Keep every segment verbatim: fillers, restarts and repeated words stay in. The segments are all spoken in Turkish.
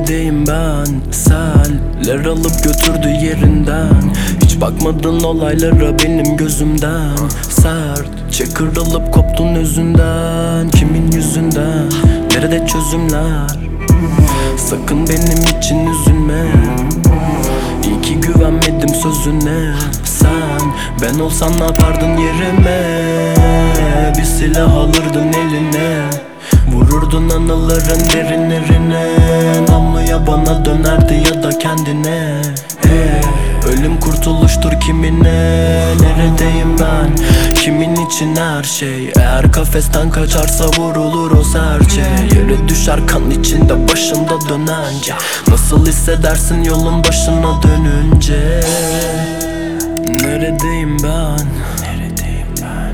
Neredeyim ben? Seller alıp götürdü yerinden. Hiç bakmadın olaylara benim gözümden. Sert çakır alıp koptun özünden. Kimin yüzünden? Nerede çözümler? Sakın benim için üzülme. İyi ki güvenmedim sözüne. Sen ben olsam ne yapardın yerime? Bir silah alırdın eline, vururdun anıların derinlerine. Namluya bana dönerdi ya da kendine. Hey, ölüm kurtuluştur kimine. Neredeyim ben? Kimin için her şey? Eğer kafesten kaçarsa vurulur o serçe. Yere düşer kan içinde başında dönence. Nasıl hissedersin yolun başına dönünce? Neredeyim ben? Neredeyim ben?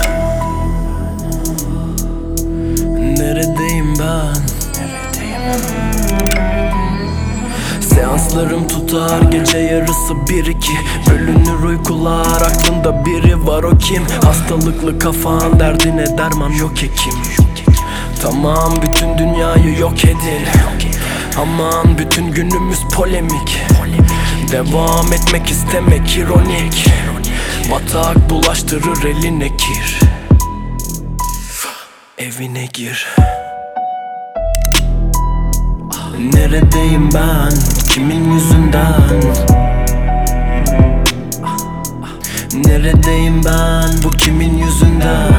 Neredeyim ben? Neredeyim? Seanslarım tutar gece yarısı bir iki. Bölünür uykular, aklında biri var, o kim? Hastalıklı kafan, derdine derman yok hekim. Tamam bütün dünyayı yok edin. Aman bütün günümüz polemik. Devam etmek istemek ironik. Batak bulaştırır eline kir. Evine gir. Neredeyim ben? Kimin yüzünden? Neredeyim ben? Bu kimin yüzünden?